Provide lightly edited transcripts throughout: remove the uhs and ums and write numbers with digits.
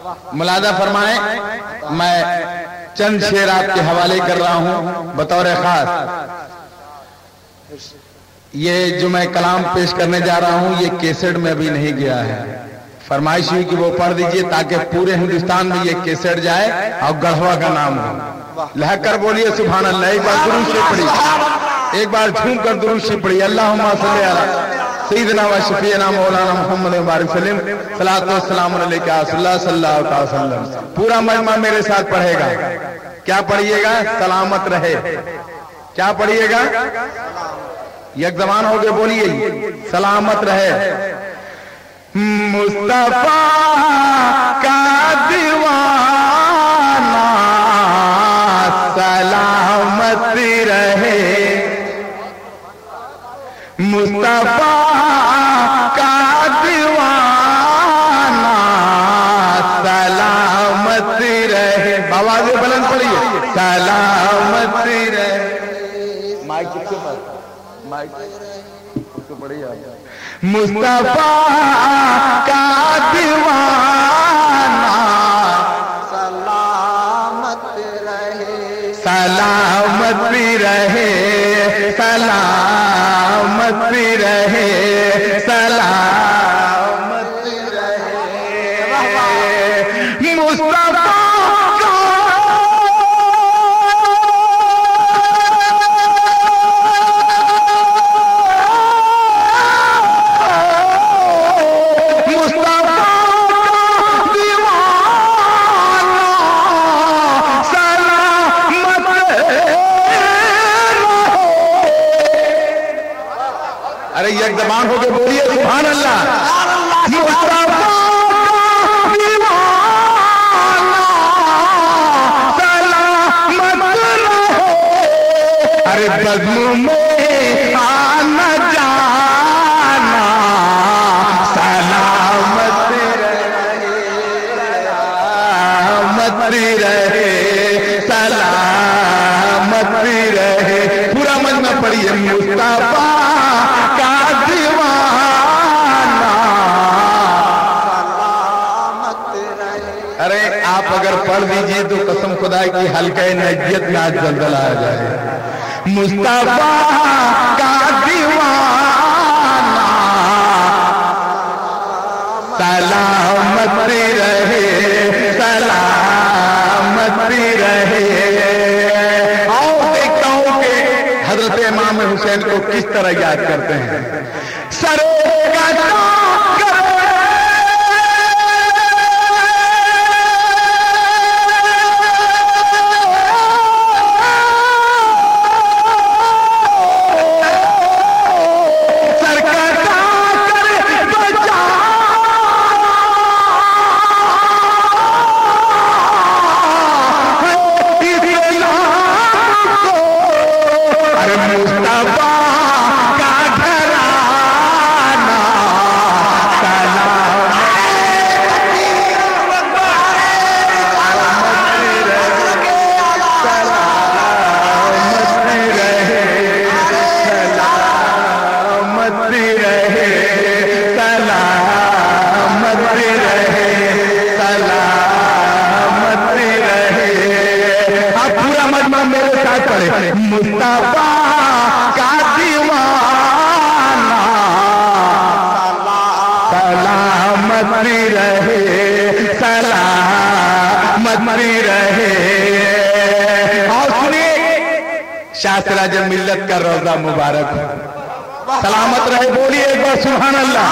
ملاحظہ فرمائیں، میں چند شعر آپ کے حوالے کر رہا ہوں بطور خاص. یہ جو میں کلام پیش کرنے جا رہا ہوں یہ کیسٹ میں ابھی نہیں گیا ہے. فرمائش ہوئی کہ وہ پڑھ دیجئے تاکہ پورے ہندوستان میں یہ کیسٹ جائے اور گڑھوا کا نام ہو. لہک کر بولیے سبحان اللہ. ایک بار درود شریف پڑھی، ایک بار جھوم کر درود شریف پڑھی. اللہم صلی علی سیدنا و شفیعنا مولانا محمد مبارک وسلم. صلاۃ و سلام علیک یا رسول اللہ صلی اللہ علیہ وسلم. پورا مجمع میرے ساتھ پڑھے گا. کیا پڑھیے گا؟ سلامت رہے. کیا پڑھیے گا؟ یک زبان ہو گئے، بولیے سلامت رہے. مصطفیٰ کا دیوانہ سلامت رہے. مصطفیٰ کا دیوانہ سلامت رہے. آواز بلند پڑھیے. سلامت رہے. مائک کس کے پاس؟ مائک اس کو پڑھیے. مصطفیٰ کا دیوانہ سلامت رہے. سلامت رہے. سلامت رہے. سلامت رہے. مصطفیٰ یک زبان ہو کے بولیے سبحان اللہ. مصطفیٰ دیوانہ سلامت رہے. ارے بزم میں آنا جانا سلامت رہے. سلامت رہے. سلامت رہے. پورا مجمع پڑھیے. مصطفیٰ اگر پڑھ دیجئے تو قسم خدا کی حلقہ نجیت میں آج زلزلہ آ جائے. مصطفیٰ کا دیوانہ سلامت رہے. سلامت رہے. آؤ دیکھتا ہوں کہ حضرت امام حسین کو کس طرح یاد کرتے ہیں. سرو کا سراج ملت کا روضہ مبارک ہو. سلامت رہے. بولیے ایک بار سبحان اللہ.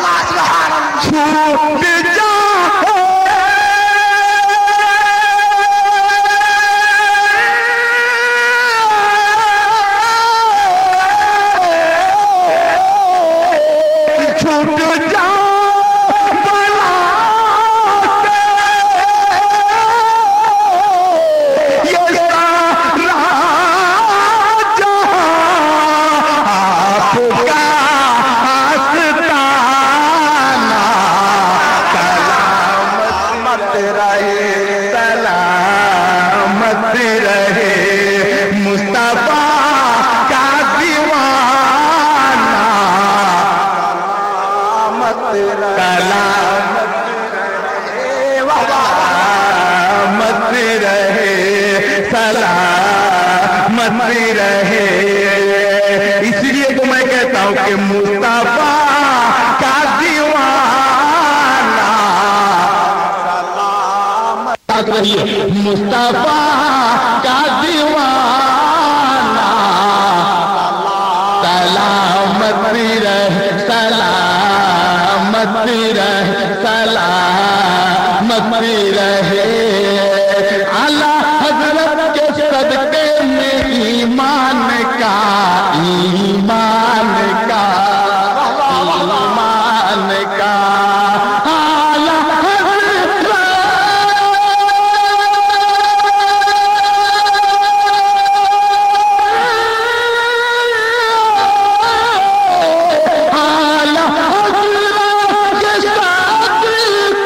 چھوٹ جاؤ چھوٹ جاؤ سلامت رہے. कि मुस्तफा का दीवाना सलामत रहिए, मुस्तफा का दीवाना सलामती रहे, सलामती रहे, सलामती रहे। आला हजरत के सदके में ईमान का, ईमान का, ईमान का आला हजरत आला हजरत के सदके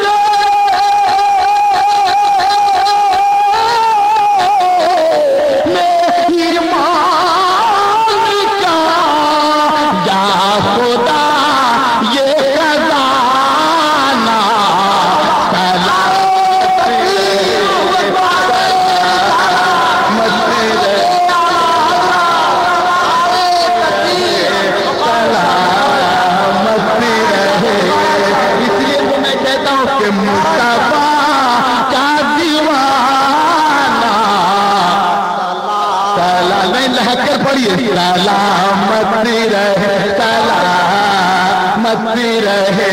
सलामती रहे, सलामती रहे,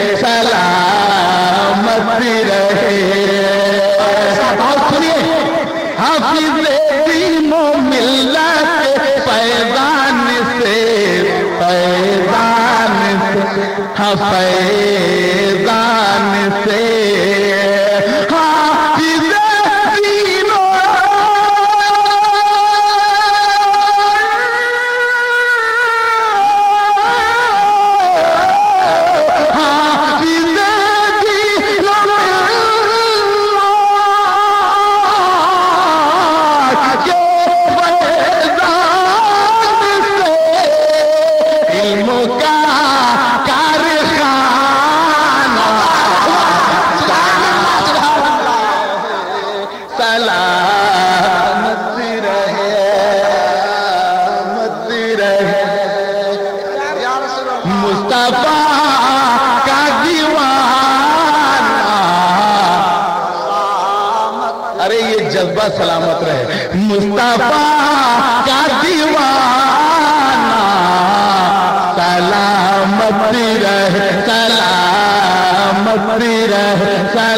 सलामती रहे। और सुनिए, हाफिज़ दीनो मिल्लत फैज़ान से, फैज़ान से, हाँ फैज़ान से हाफिज़ दीनो मुस्तफा का दीवाना, अरे ये जज्बा सलामत रहे, मुस्तफा का दीवाना सलामती रहे, सलामती रहे,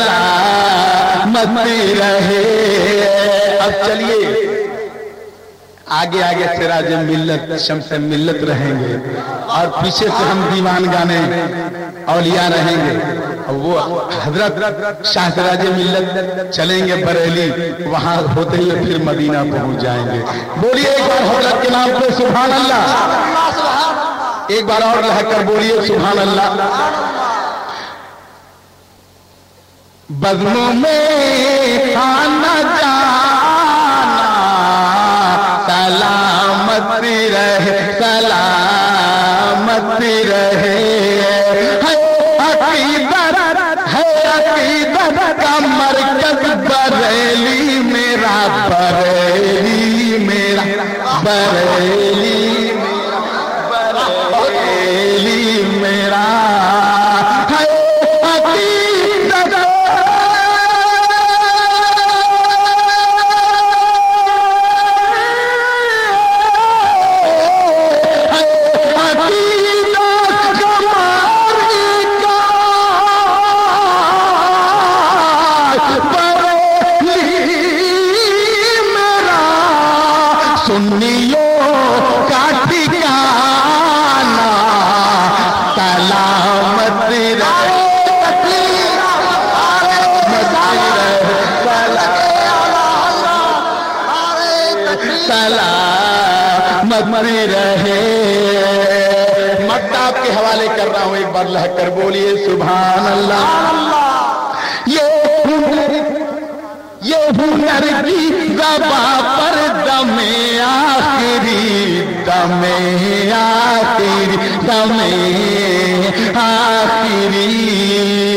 सलामती रहे। अब चलिए आगे आगे सिराज मिल्लत शम्स मिल्लत रहेंगे और पीछे से हम दीवान गाने औलिया रहेंगे। वो हजरत शाह सिराज मिल्लत चलेंगे बरेली, वहां होते हुए फिर मदीना पहुंच जाएंगे। बोलिए एक बार हजरत के नाम पे सुभान अल्लाह, एक बार और रहकर बोलिए सुभान अल्लाह। बज़्मों में आना जाना सलामती रहे, सलामती रहे। है अकीदत का मरकज बरेली मेरा, बरेली मेरा, बरेली मेरा, बरेली मेरा है अकीदत। सुन्नियों का ठिकाना सलामती रहे, सलामती रहे। मक्ताब के हवाले कर रहा हूं, एक बार लहकर बोलिए सुभान अल्लाह। ये हुनर की ज़बा पर दमे आखिरी, दमे आखिरी, दमे आखिरी